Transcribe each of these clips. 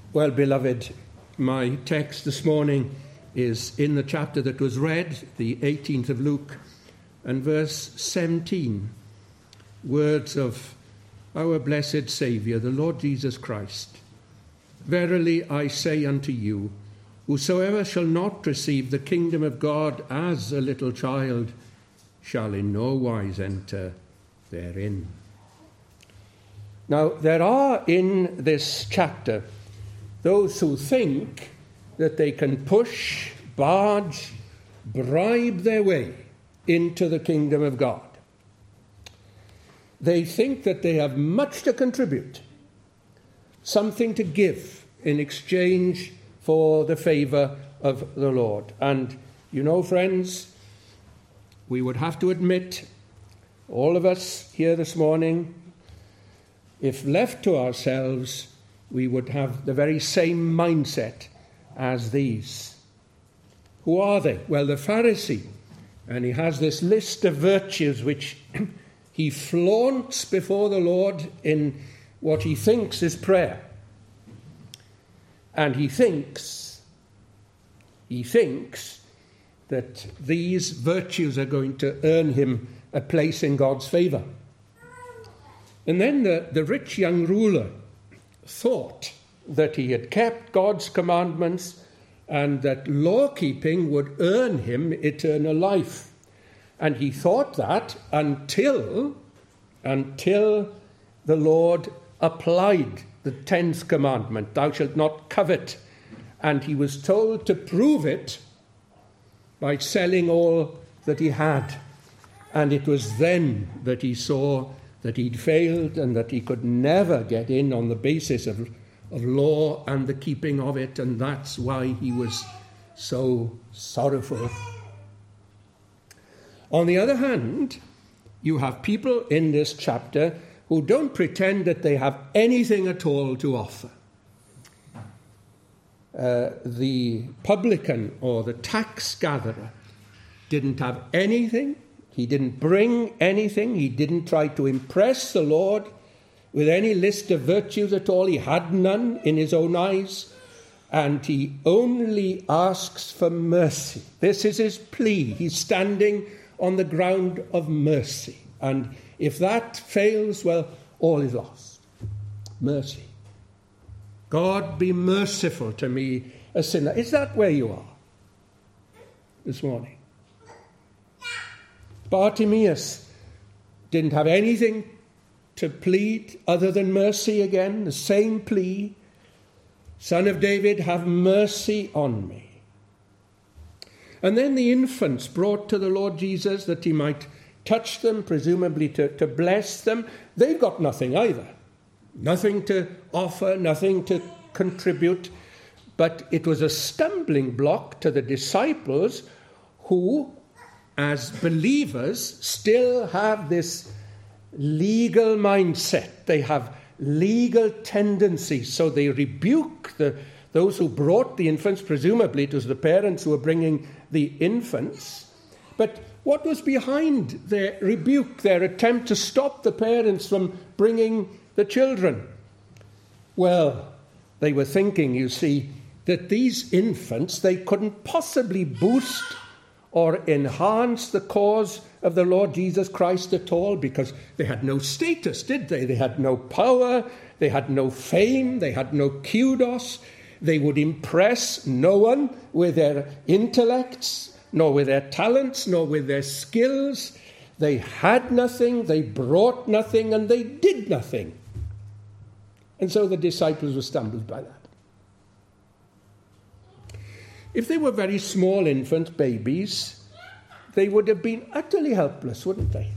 Well, beloved, my text this morning is in the chapter that was read, the 18th of Luke, and verse 17, words of our blessed Saviour, the Lord Jesus Christ. Verily I say unto you, whosoever shall not receive the kingdom of God as a little child shall in no wise enter therein. Now, there are in this chapter those who think that they can push, barge, bribe their way into the kingdom of God. They think that they have much to contribute, something to give in exchange for the favour of the Lord. And you know, friends, we would have to admit, all of us here this morning, if left to ourselves, we would have the very same mindset as these. Who are they? Well, the Pharisee, and he has this list of virtues which he flaunts before the Lord in what he thinks is prayer. And he thinks that these virtues are going to earn him a place in God's favour. And then the rich young ruler thought that he had kept God's commandments and that law-keeping would earn him eternal life. And he thought that until the Lord applied the 10th commandment, thou shalt not covet. And he was told to prove it by selling all that he had. And it was then that he saw that he'd failed and that he could never get in on the basis of law and the keeping of it, and that's why he was so sorrowful. On the other hand, you have people in this chapter who don't pretend that they have anything at all to offer. The publican or the tax gatherer didn't have anything. He didn't bring anything. He didn't try to impress the Lord with any list of virtues at all. He had none in his own eyes. And he only asks for mercy. This is his plea. He's standing on the ground of mercy. And if that fails, well, all is lost. Mercy. God, be merciful to me, a sinner. Is that where you are this morning? Bartimaeus didn't have anything to plead other than mercy again, the same plea. Son of David, have mercy on me. And then the infants brought to the Lord Jesus that he might touch them, presumably to bless them. They've got nothing either. Nothing to offer, nothing to contribute. But it was a stumbling block to the disciples who, as believers, still have this legal mindset. They have legal tendencies. So they rebuke those who brought the infants. Presumably it was the parents who were bringing the infants. But what was behind their rebuke, their attempt to stop the parents from bringing the children? Well, they were thinking, you see, that these infants, they couldn't possibly boost or enhance the cause of the Lord Jesus Christ at all, because they had no status, did they? They had no power, they had no fame, they had no kudos. They would impress no one with their intellects, nor with their talents, nor with their skills. They had nothing, they brought nothing, and they did nothing. And so the disciples were stumbled by that. If they were very small infant babies, they would have been utterly helpless, wouldn't they?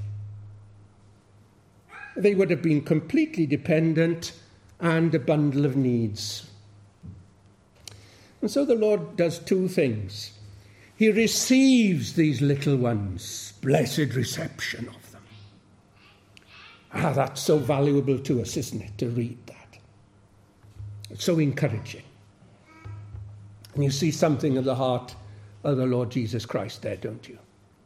They would have been completely dependent and a bundle of needs. And so the Lord does two things. He receives these little ones, blessed reception of them. That's so valuable to us, isn't it, to read that? It's so encouraging. And you see something of the heart of the Lord Jesus Christ there, don't you?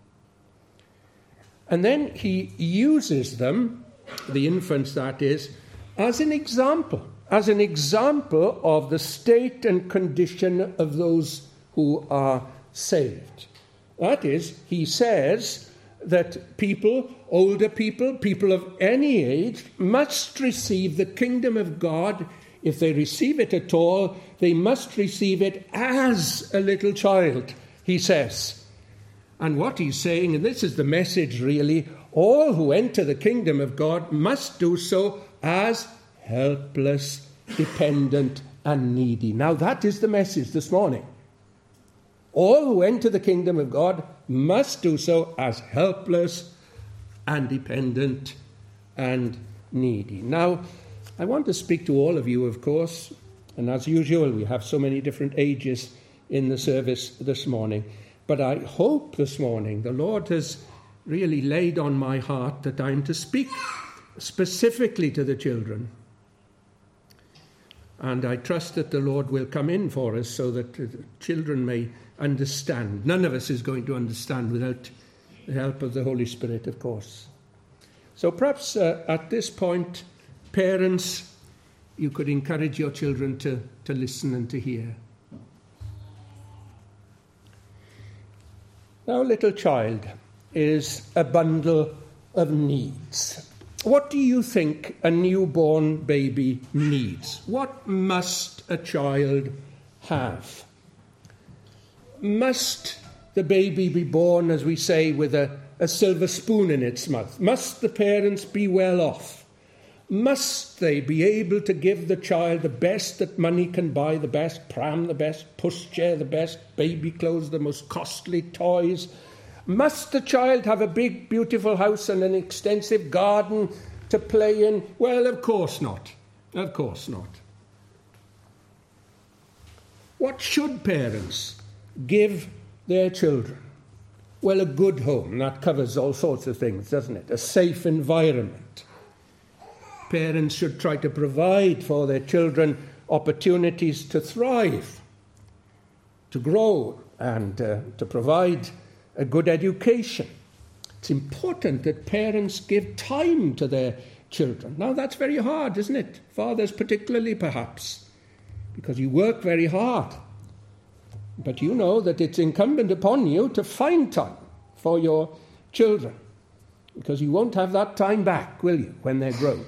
And then he uses them, the infants that is, as an example as an example of the state and condition of those who are saved. That is, he says that people, older people, people of any age, must receive the kingdom of God. If they receive it at all, they must receive it as a little child, he says. And what he's saying, and this is the message really, all who enter the kingdom of God must do so as helpless, dependent, and needy. Now that is the message this morning. All who enter the kingdom of God must do so as helpless and dependent and needy. Now, I want to speak to all of you, of course, and as usual, we have so many different ages in the service this morning. But I hope this morning the Lord has really laid on my heart that I'm to speak specifically to the children. And I trust that the Lord will come in for us so that the children may understand. None of us is going to understand without the help of the Holy Spirit, of course. So perhaps at this point, parents, you could encourage your children to listen and to hear. Now, a little child is a bundle of needs. What do you think a newborn baby needs? What must a child have? Must the baby be born, as we say, with a silver spoon in its mouth? Must the parents be well off? Must they be able to give the child the best that money can buy, the best pram, the best pushchair, the best baby clothes, the most costly toys? Must the child have a big, beautiful house and an extensive garden to play in? Well, of course not. Of course not. What should parents give their children? Well, a good home. That covers all sorts of things, doesn't it? A safe environment. Parents should try to provide for their children opportunities to thrive, to grow, and to provide a good education. It's important that parents give time to their children. Now, that's very hard, isn't it? Fathers particularly, perhaps, because you work very hard. But you know that it's incumbent upon you to find time for your children, because you won't have that time back, will you, when they're grown?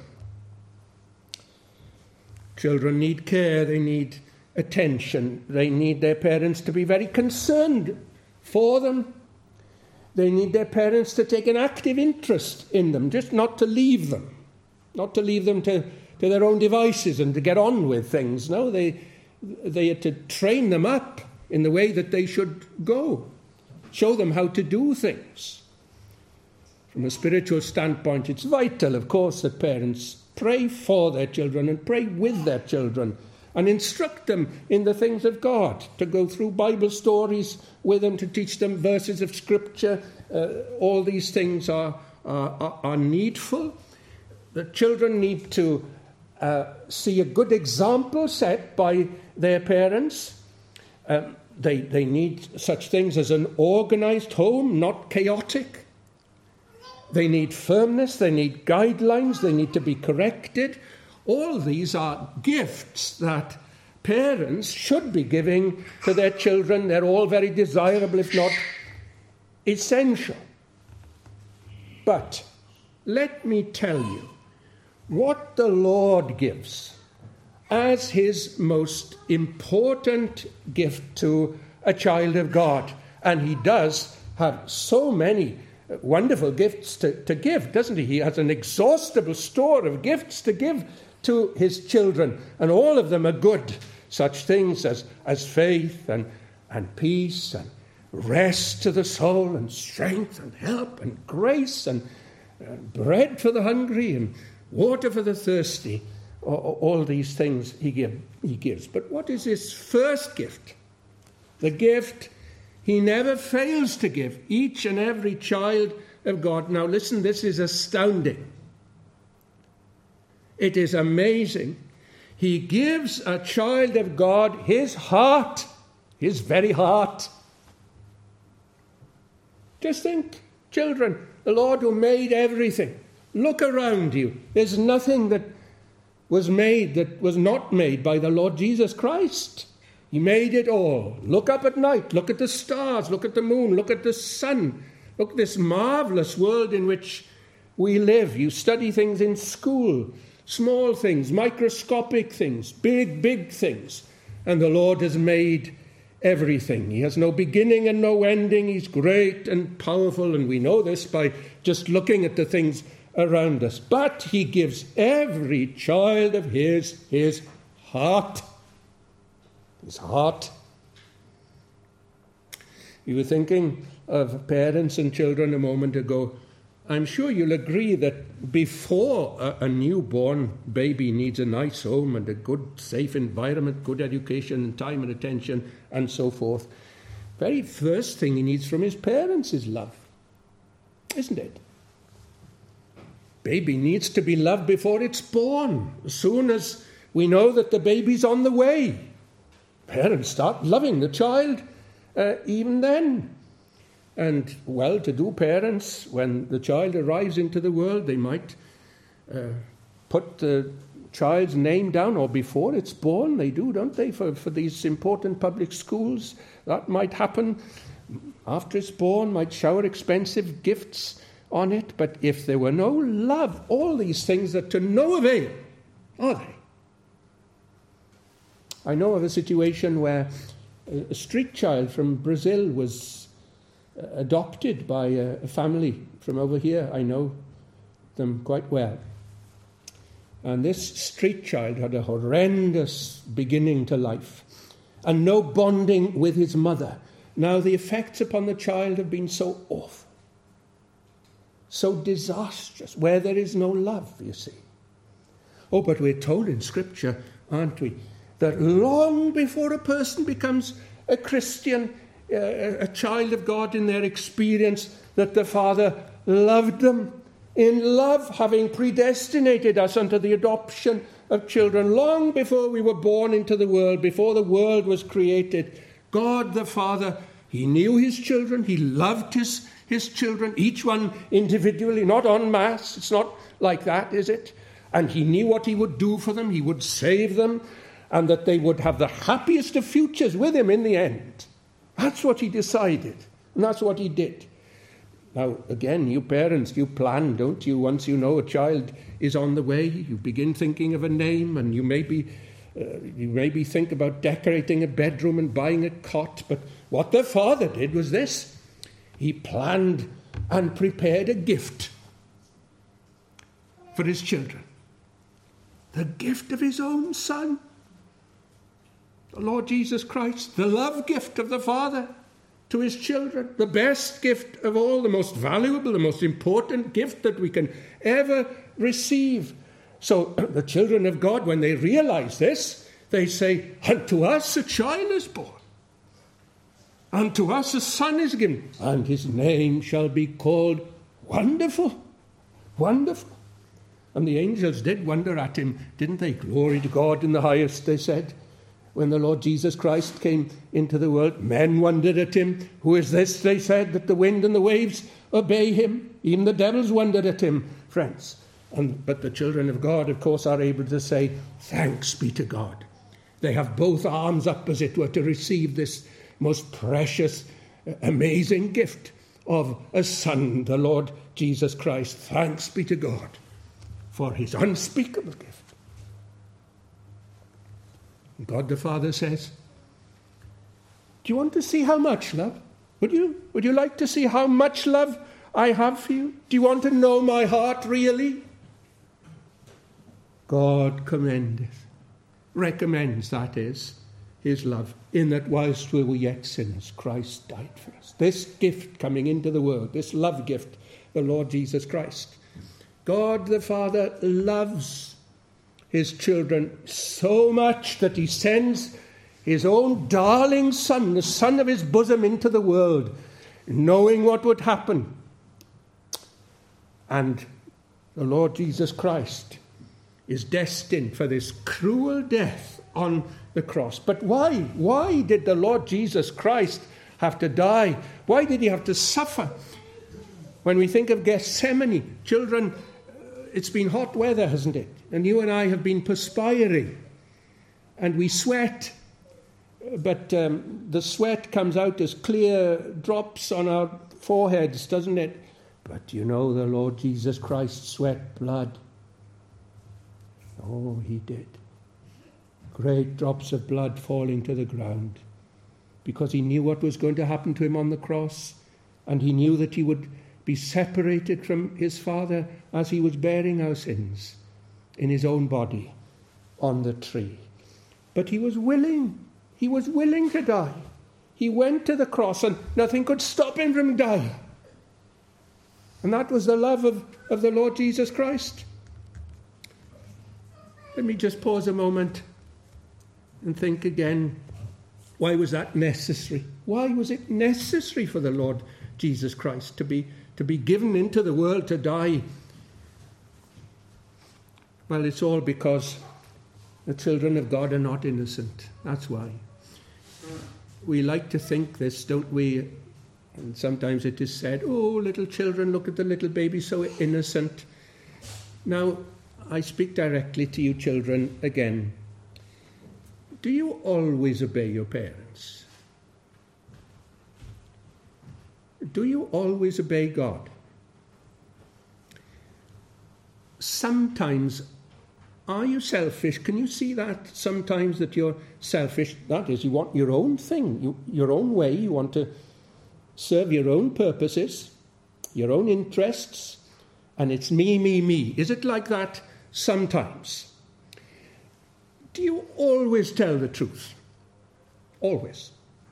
Children need care, they need attention, they need their parents to be very concerned for them. They need their parents to take an active interest in them, just not to leave them to their own devices and to get on with things. No, they are to train them up in the way that they should go, show them how to do things. From a spiritual standpoint, it's vital, of course, that parents pray for their children and pray with their children and instruct them in the things of God, to go through Bible stories with them, to teach them verses of Scripture. All these things are needful. The children need to see a good example set by their parents. They need such things as an organized home, not chaotic. They need firmness, they need guidelines, they need to be corrected. All these are gifts that parents should be giving to their children. They're all very desirable, if not essential. But let me tell you what the Lord gives as his most important gift to a child of God. And he does have so many wonderful gifts to give, doesn't he? He has an inexhaustible store of gifts to give to his children, and all of them are good. Such things as faith and peace and rest to the soul and strength and help and grace and bread for the hungry and water for the thirsty. All these things he gives. But what is his first gift? The gift he never fails to give each and every child of God. Now listen, this is astounding. It is amazing. He gives a child of God his heart, his very heart. Just think, children, the Lord who made everything. Look around you. There's nothing that was made that was not made by the Lord Jesus Christ. He made it all. Look up at night, look at the stars, look at the moon, look at the sun. Look at this marvelous world in which we live. You study things in school, small things, microscopic things, big things. And the Lord has made everything. He has no beginning and no ending. He's great and powerful, and we know this by just looking at the things around us. But he gives every child of his heart. His heart. You were thinking of parents and children a moment ago. I'm sure you'll agree that before a newborn baby needs a nice home and a good, safe environment, good education and time and attention and so forth, very first thing he needs from his parents is love. Isn't it? Baby needs to be loved before it's born. As soon as we know that the baby's on the way, parents start loving the child even then. And well-to-do parents, when the child arrives into the world, they might put the child's name down, or before it's born, they do, don't they, for these important public schools. That might happen after it's born, might shower expensive gifts on it. But if there were no love, all these things are to no avail, are they? I know of a situation where a street child from Brazil was adopted by a family from over here. I know them quite well. And this street child had a horrendous beginning to life and no bonding with his mother. Now the effects upon the child have been so awful, so disastrous, where there is no love, you see. Oh, but we're told in Scripture, aren't we, that long before a person becomes a Christian, a child of God in their experience, that the Father loved them in love, having predestinated us unto the adoption of children long before we were born into the world, before the world was created. God the Father, he knew his children, he loved his children, each one individually, not en masse. It's not like that, is it? And he knew what he would do for them. He would save them, and that they would have the happiest of futures with him in the end. That's what he decided, and that's what he did. Now, again, you parents, you plan, don't you? Once you know a child is on the way, you begin thinking of a name, and you maybe think about decorating a bedroom and buying a cot. But what the Father did was this. He planned and prepared a gift for his children. The gift of his own Son. The Lord Jesus Christ, the love gift of the Father to his children, the best gift of all, the most valuable, the most important gift that we can ever receive. So the children of God, when they realize this, they say, unto us a child is born, unto us a son is given, and his name shall be called Wonderful. Wonderful. And the angels did wonder at him, didn't they? Glory to God in the highest, they said. When the Lord Jesus Christ came into the world, men wondered at him. Who is this, they said, that the wind and the waves obey him? Even the devils wondered at him, friends. But the children of God, of course, are able to say, thanks be to God. They have both arms up, as it were, to receive this most precious, amazing gift of a Son, the Lord Jesus Christ. Thanks be to God for his unspeakable gift. God the Father says, do you want to see how much love? Would you like to see how much love I have for you? Do you want to know my heart really? God recommends, that is, his love, in that whilst we were yet sinners, Christ died for us. This gift coming into the world, this love gift, the Lord Jesus Christ. God the Father loves his children so much that he sends his own darling Son, the son of his bosom, into the world, knowing what would happen. And the Lord Jesus Christ is destined for this cruel death on the cross. But why? Why did the Lord Jesus Christ have to die? Why did he have to suffer? When we think of Gethsemane, children, it's been hot weather, hasn't it? And you and I have been perspiring, and we sweat, but the sweat comes out as clear drops on our foreheads, doesn't it? But you know the Lord Jesus Christ sweat blood. Oh, he did. Great drops of blood falling to the ground, because he knew what was going to happen to him on the cross, and he knew that he would be separated from his Father as he was bearing our sins in his own body on the tree. But he was willing. He was willing to die. He went to the cross, and nothing could stop him from dying. And that was the love of the Lord Jesus Christ. Let me just pause a moment and think again, why was that necessary? Why was it necessary for the Lord Jesus Christ to be given into the world to die? Well, it's all because the children of God are not innocent. That's why. We like to think this, don't we? And sometimes it is said, oh, little children, look at the little baby, so innocent. Now, I speak directly to you children again. Do you always obey your parents? Do you always obey God? Sometimes, are you selfish? Can you see that? Sometimes that you're selfish. That is, you want your own thing, your own way. You want to serve your own purposes, your own interests, and it's me, me, me. Is it like that sometimes? Do you always tell the truth? Always.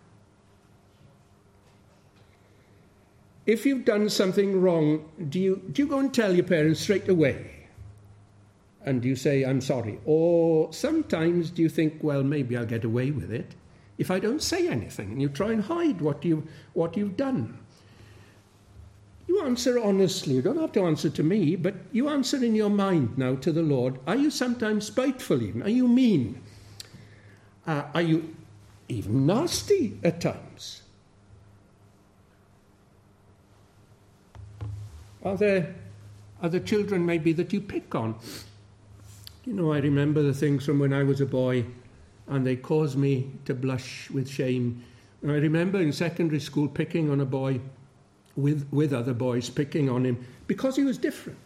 If you've done something wrong, do you go and tell your parents straight away? And do you say, I'm sorry? Or sometimes do you think, well, maybe I'll get away with it if I don't say anything, and you try and hide what you've done? You answer honestly. You don't have to answer to me, but you answer in your mind now to the Lord. Are you sometimes spiteful even? Are you mean? Are you even nasty at times? Are there children maybe that you pick on? You know, I remember the things from when I was a boy, and they caused me to blush with shame. And I remember in secondary school picking on a boy with other boys, picking on him because he was different.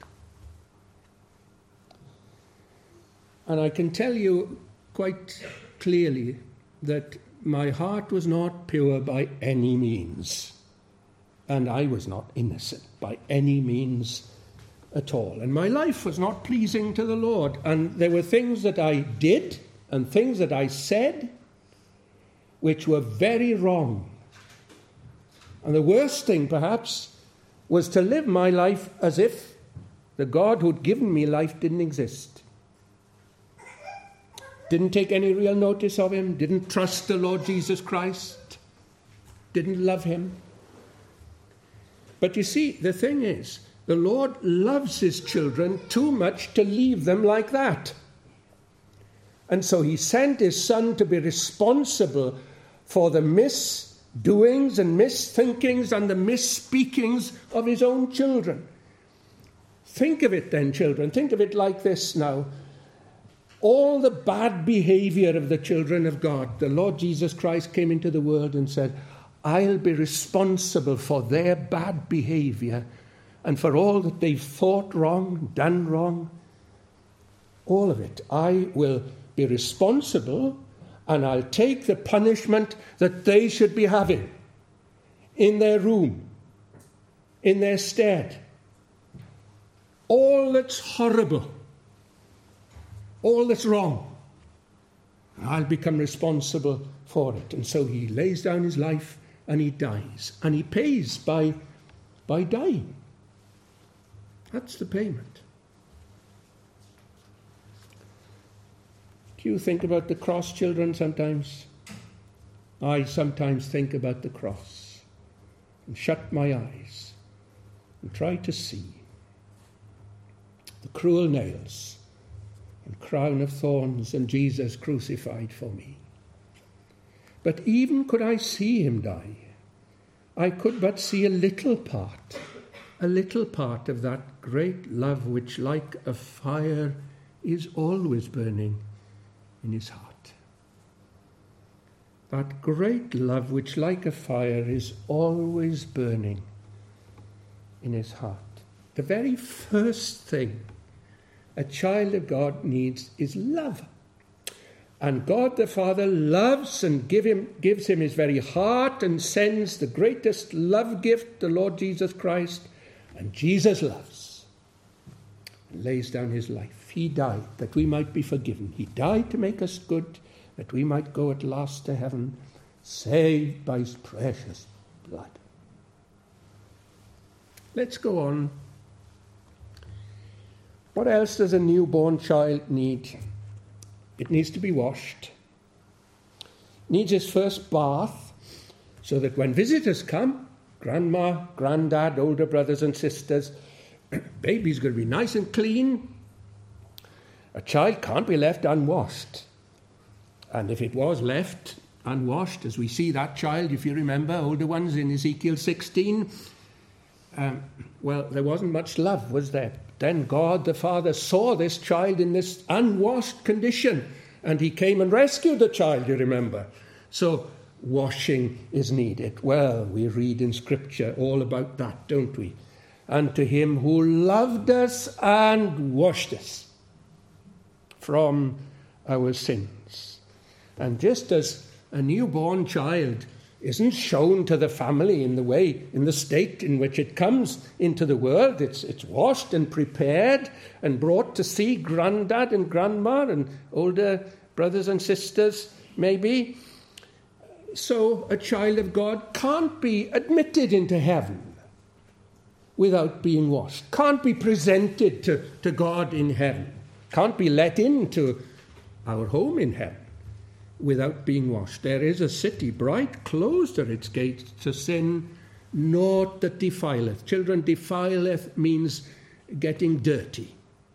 And I can tell you quite clearly that my heart was not pure by any means, and I was not innocent by any means at all. And my life was not pleasing to the Lord, and there were things that I did and things that I said which were very wrong. And the worst thing, perhaps, was to live my life as if the God who'd given me life didn't exist. Didn't take any real notice of him, didn't trust the Lord Jesus Christ, didn't love him. But you see, the thing is, the Lord loves his children too much to leave them like that. And so he sent his Son to be responsible for the misdoings and misthinkings and the misspeakings of his own children. Think of it then, children. Think of it like this now. All the bad behavior of the children of God, the Lord Jesus Christ came into the world and said, I'll be responsible for their bad behavior and for all that they've thought wrong, done wrong. All of it. I will be responsible, and I'll take the punishment that they should be having in their room, in their stead. All that's horrible, all that's wrong, I'll become responsible for it. And so he lays down his life and he dies. And he pays by dying. That's the payment. Do you think about the cross, children, sometimes? I sometimes think about the cross and shut my eyes and try to see the cruel nails and crown of thorns and Jesus crucified for me. But even could I see him die, I could but see a little part of that great love which like a fire is always burning in his heart. That great love which like a fire is always burning in his heart. The very first thing a child of God needs is love. And God the Father loves and gives him his very heart and sends the greatest love gift, the Lord Jesus Christ. And Jesus loves and lays down his life. He died that we might be forgiven. He died to make us good, that we might go at last to heaven, saved by his precious blood. Let's go on. What else does a newborn child need? It needs to be washed. It needs his first bath, so that when visitors come, grandma, granddad, older brothers and sisters, baby's going to be nice and clean. A child can't be left unwashed. And if it was left unwashed, as we see that child, if you remember, older ones in Ezekiel 16, well, there wasn't much love, was there? Then God the Father saw this child in this unwashed condition, and he came and rescued the child, you remember. So washing is needed. Well, we read in Scripture all about that, don't we? And to him who loved us and washed us from our sins. And just as a newborn child isn't shown to the family in the state in which it comes into the world, it's washed and prepared and brought to see granddad and grandma and older brothers and sisters, maybe. So a child of God can't be admitted into heaven without being washed, can't be presented to God in heaven, can't be let into our home in heaven without being washed. There is a city bright, closed are its gates to sin, naught that defileth. Children, defileth means getting dirty.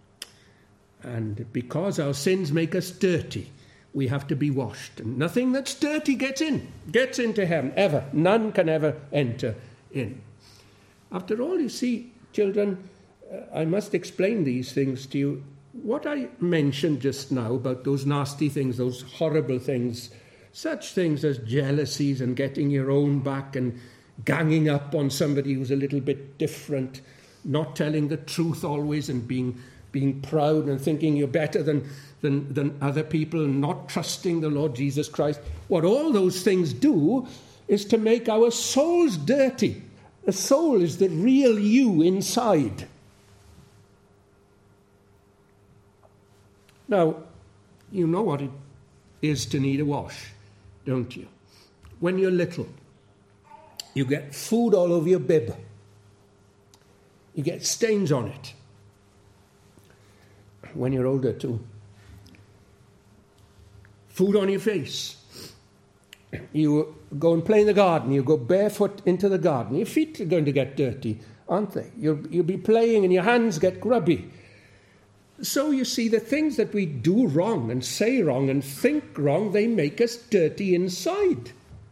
And because our sins make us dirty, we have to be washed. And nothing that's dirty gets into heaven, ever. None can ever enter in. After all, you see, children, I must explain these things to you. What I mentioned just now about those nasty things, those horrible things, such things as jealousies and getting your own back and ganging up on somebody who's a little bit different, not telling the truth always and being proud and thinking you're better than other people and not trusting the Lord Jesus Christ. What all those things do is to make our souls dirty. The soul is the real you inside. Now, you know what it is to need a wash, don't you? When you're little, you get food all over your bib. You get stains on it. When you're older too. Food on your face. You go and play in the garden. You go barefoot into the garden. Your feet are going to get dirty, aren't they? You'll be playing and your hands get grubby. So you see, the things that we do wrong and say wrong and think wrong, they make us dirty inside.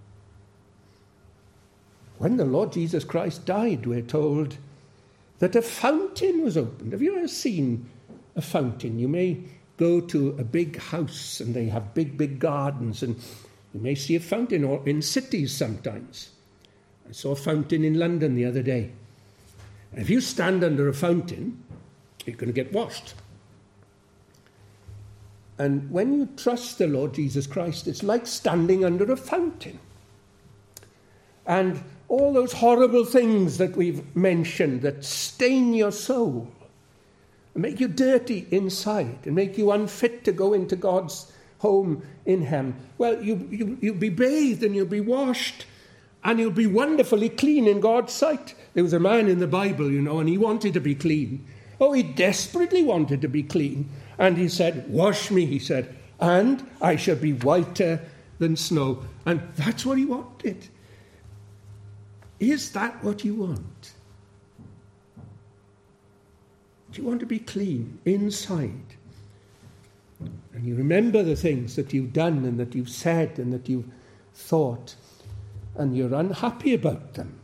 When the Lord Jesus Christ died, we're told that a fountain was opened. Have you ever seen a fountain? You may go to a big house and they have big, big gardens, and you may see a fountain, or in cities sometimes. I saw a fountain in London the other day. And if you stand under a fountain, you're going to get washed. And when you trust the Lord Jesus Christ, it's like standing under a fountain. And all those horrible things that we've mentioned that stain your soul, and make you dirty inside, and make you unfit to go into God's home in heaven, well, you'll be bathed and you'll be washed, and you'll be wonderfully clean in God's sight. There was a man in the Bible, and he wanted to be clean. Oh, he desperately wanted to be clean. And he said, wash me, he said, and I shall be whiter than snow. And that's what he wanted. Is that what you want? Do you want to be clean inside? And you remember the things that you've done and that you've said and that you've thought, and you're unhappy about them.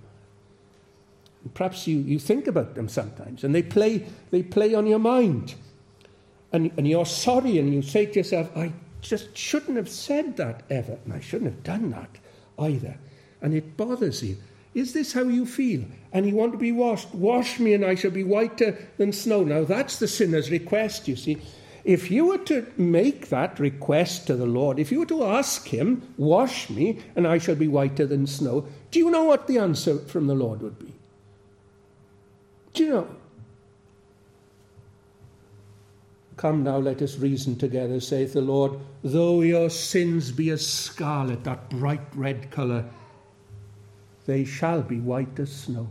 And perhaps you think about them sometimes, and they play on your mind. and you're sorry, and you say to yourself, I just shouldn't have said that ever, and I shouldn't have done that either, and it bothers you. Is this how you feel? And you want to be washed? Wash me and I shall be whiter than snow. Now that's the sinner's request, you see. If you were to make that request to the Lord, if you were to ask him, wash me and I shall be whiter than snow, do you know what the answer from the Lord would be? Do you know? Come now, let us reason together, saith the Lord. Though your sins be as scarlet, that bright red colour, they shall be white as snow.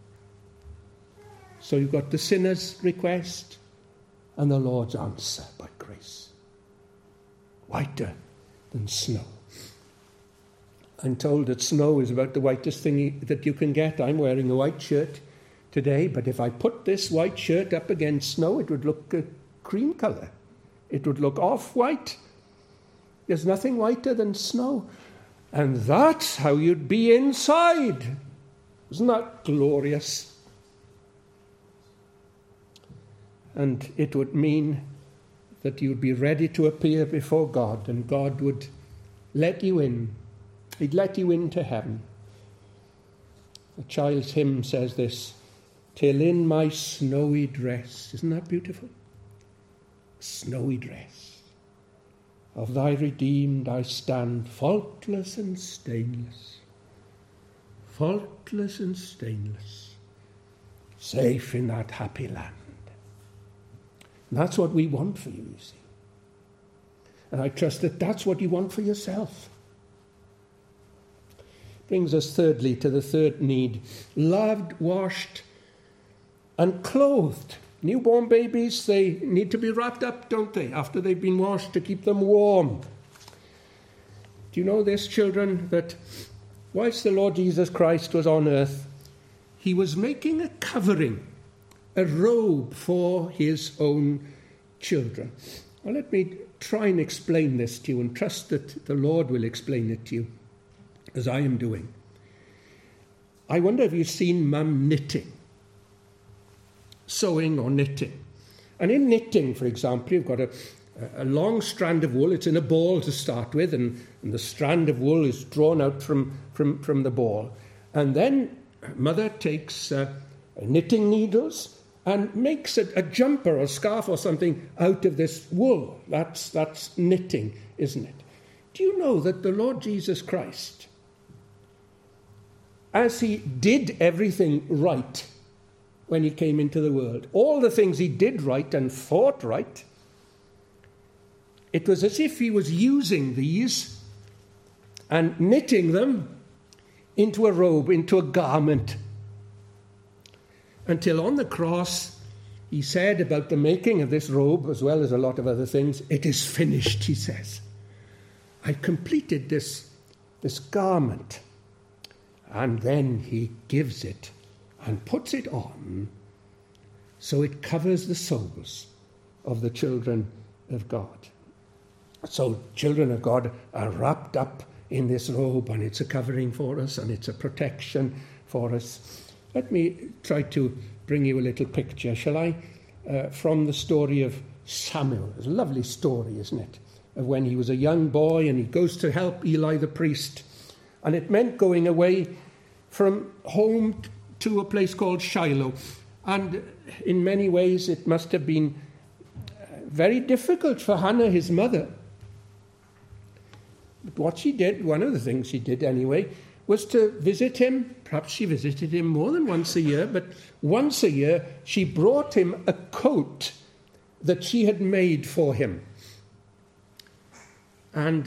So you've got the sinner's request and the Lord's answer by grace. Whiter than snow. I'm told that snow is about the whitest thing that you can get. I'm wearing a white shirt today, but if I put this white shirt up against snow, it would look a cream colour. It would look off-white. There's nothing whiter than snow. And that's how you'd be inside. Isn't that glorious? And it would mean that you'd be ready to appear before God, and God would let you in. He'd let you into heaven. The child's hymn says this, till in my snowy dress. Isn't that beautiful? Snowy dress. Of thy redeemed I stand, faultless and stainless. Faultless and stainless. Safe in that happy land. And that's what we want for you see. And I trust that that's what you want for yourself. Brings us thirdly to the third need. Loved, washed, and clothed. Newborn babies, they need to be wrapped up, don't they, after they've been washed to keep them warm. Do you know this, children, that whilst the Lord Jesus Christ was on earth, he was making a covering, a robe for his own children. Well, let me try and explain this to you and trust that the Lord will explain it to you, as I am doing. I wonder if you've seen Mum knitting. Sewing or knitting. And in knitting, for example, you've got a long strand of wool. It's in a ball to start with, and the strand of wool is drawn out from the ball. And then Mother takes knitting needles and makes a jumper or scarf or something out of this wool. That's knitting, isn't it? Do you know that the Lord Jesus Christ, as he did everything right when he came into the world, all the things he did right and thought right, it was as if he was using these and knitting them into a robe, into a garment, until on the cross he said about the making of this robe, as well as a lot of other things, it is finished, he says. I've completed this garment. And then he gives it and puts it on so it covers the souls of the children of God. So children of God are wrapped up in this robe, and it's a covering for us and it's a protection for us. Let me try to bring you a little picture, shall I, from the story of Samuel. It's a lovely story, isn't it, of when he was a young boy and he goes to help Eli the priest. And it meant going away from home to a place called Shiloh. And in many ways it must have been very difficult for Hannah, his mother. But what she did, one of the things she did anyway, was to visit him. Perhaps she visited him more than once a year, but once a year she brought him a coat that she had made for him. And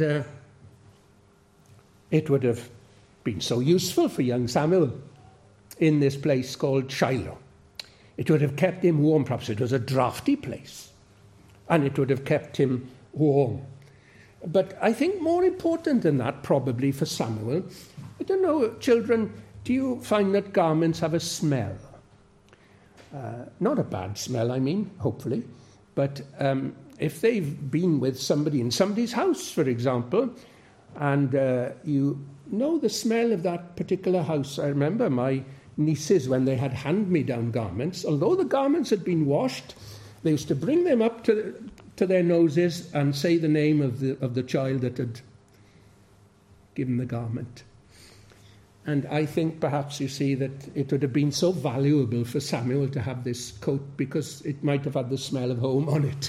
it would have been so useful for young Samuel in this place called Shiloh. It would have kept him warm. Perhaps it was a drafty place, and it would have kept him warm. But I think more important than that, probably for Samuel, I don't know, children, do you find that garments have a smell? Not a bad smell, I mean, hopefully, but if they've been with somebody in somebody's house, for example, and you know the smell of that particular house. I remember my nieces, when they had hand-me-down garments, although the garments had been washed, they used to bring them up to to their noses and say the name of the child that had given the garment. And I think perhaps you see that it would have been so valuable for Samuel to have this coat because it might have had the smell of home on it.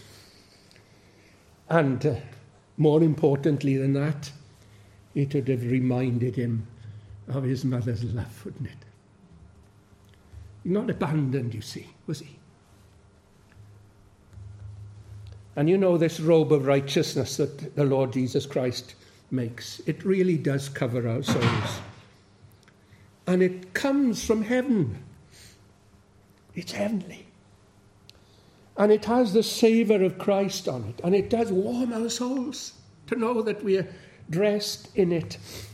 And more importantly than that, it would have reminded him of his mother's love, wouldn't it? Not abandoned, you see, was he? And you know this robe of righteousness that the Lord Jesus Christ makes, it really does cover our souls. And it comes from heaven. It's heavenly. And it has the savour of Christ on it. And it does warm our souls to know that we are dressed in it.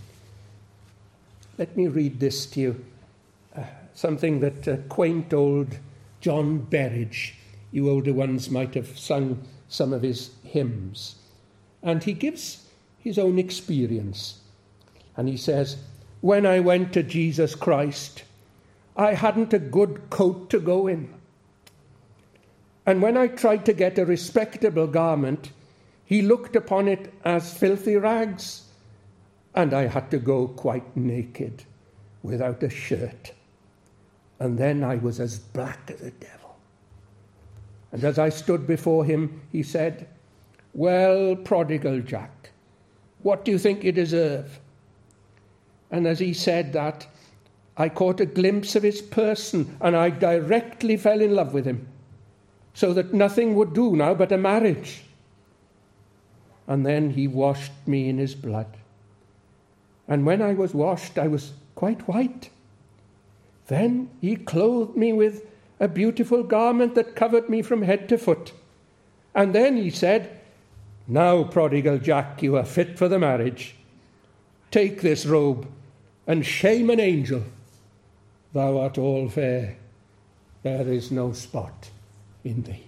Let me read this to you. Something that quaint old John Berridge, you older ones might have sung some of his hymns. And he gives his own experience. And he says, when I went to Jesus Christ, I hadn't a good coat to go in. And when I tried to get a respectable garment, he looked upon it as filthy rags, and I had to go quite naked, without a shirt. And then I was as black as a devil. And as I stood before him, he said, well, prodigal Jack, what do you think you deserve? And as he said that, I caught a glimpse of his person, and I directly fell in love with him, so that nothing would do now but a marriage. And then he washed me in his blood. And when I was washed, I was quite white. Then he clothed me with a beautiful garment that covered me from head to foot. And then he said, now, prodigal Jack, you are fit for the marriage. Take this robe and shame an angel. Thou art all fair. There is no spot in thee.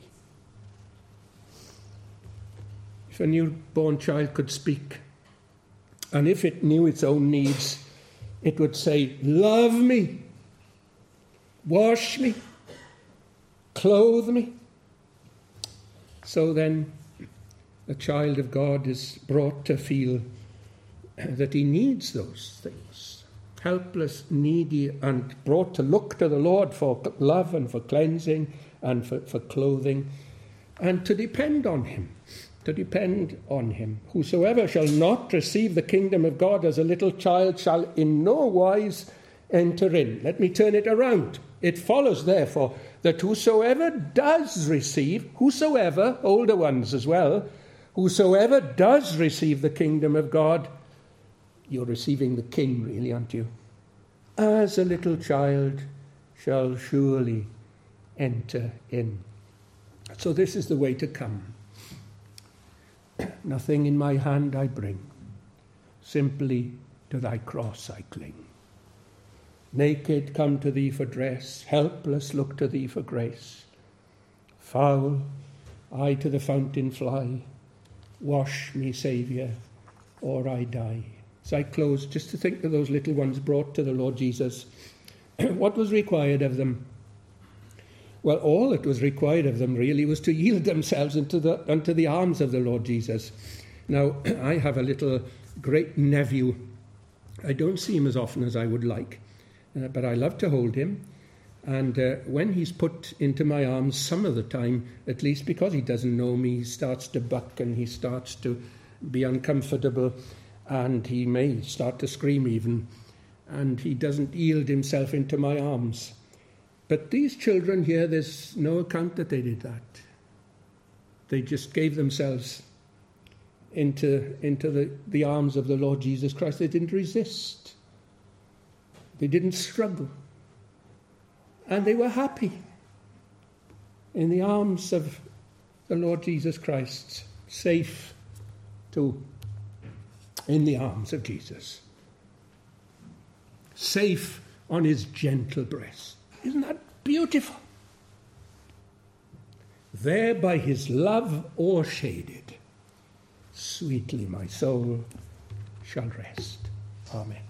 If a newborn child could speak, and if it knew its own needs, it would say, love me, wash me, clothe me. So then, the child of God is brought to feel that he needs those things. Helpless, needy, and brought to look to the Lord for love and for cleansing and for clothing, and to depend on him. To depend on him. Whosoever shall not receive the kingdom of God as a little child shall in no wise enter in. Let me turn it around. It follows, therefore, that whosoever does receive, whosoever, older ones as well, whosoever does receive the kingdom of God, you're receiving the king, really, aren't you? As a little child shall surely enter in. So this is the way to come. Nothing in my hand I bring, simply to thy cross I cling. Naked come to thee for dress, helpless look to thee for grace. Foul, I to the fountain fly, wash me, Saviour, or I die. As I close, just to think of those little ones brought to the Lord Jesus. What was required of them? Well, all that was required of them really was to yield themselves unto the arms of the Lord Jesus. Now, I have a little great nephew. I don't see him as often as I would like, but I love to hold him. And when he's put into my arms, some of the time, at least because he doesn't know me, he starts to buck and he starts to be uncomfortable, and he may start to scream even, and he doesn't yield himself into my arms. But these children here, there's no account that they did that. They just gave themselves into the arms of the Lord Jesus Christ. They didn't resist. They didn't struggle. And they were happy in the arms of the Lord Jesus Christ, safe too, in the arms of Jesus. Safe on his gentle breast. Isn't that beautiful? There by his love o'ershaded, sweetly my soul shall rest. Amen.